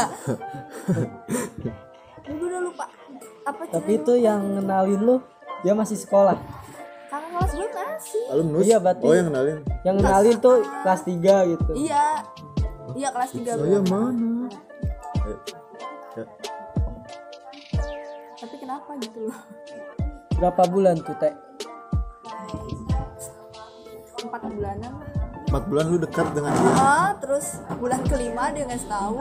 Speaker 4: Gue udah lupa apa
Speaker 2: Tapi itu yang ngenalin lu, dia masih sekolah.
Speaker 4: kakak kelas gue masih.
Speaker 1: Alumnus.
Speaker 2: Iya, berarti.
Speaker 1: Oh, yang kenalin.
Speaker 2: Yang ngenalin tuh kelas 3 gitu.
Speaker 4: Iya kelas 3
Speaker 1: Saya mana? Ya.
Speaker 4: Tapi kenapa gitu loh?
Speaker 2: Berapa bulan tuh, Teh?
Speaker 4: 4 bulanan lah.
Speaker 1: 4 bulan lu dekat dengan dia.
Speaker 4: Terus bulan kelima dia ngasih tahu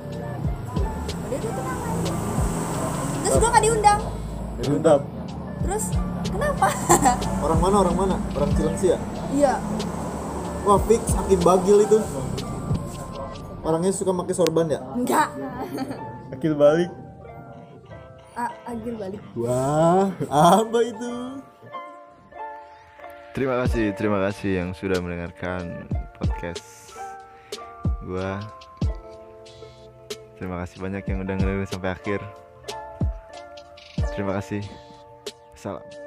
Speaker 4: dia tunangan. Terus gue gak diundang.
Speaker 1: Diundang.
Speaker 4: Terus Terus kenapa?
Speaker 1: Orang mana? Orang Cilengsi ya?
Speaker 4: Iya.
Speaker 1: Wah fix Hakim Bagil itu. Orangnya suka pakai sorban ya?
Speaker 4: Enggak.
Speaker 3: Akil balik.
Speaker 4: Agil balik.
Speaker 1: Wah, apa itu?
Speaker 5: Terima kasih yang sudah mendengarkan podcast gua. Terima kasih banyak yang udah ngedengerin sampai akhir. Terima kasih. Salam.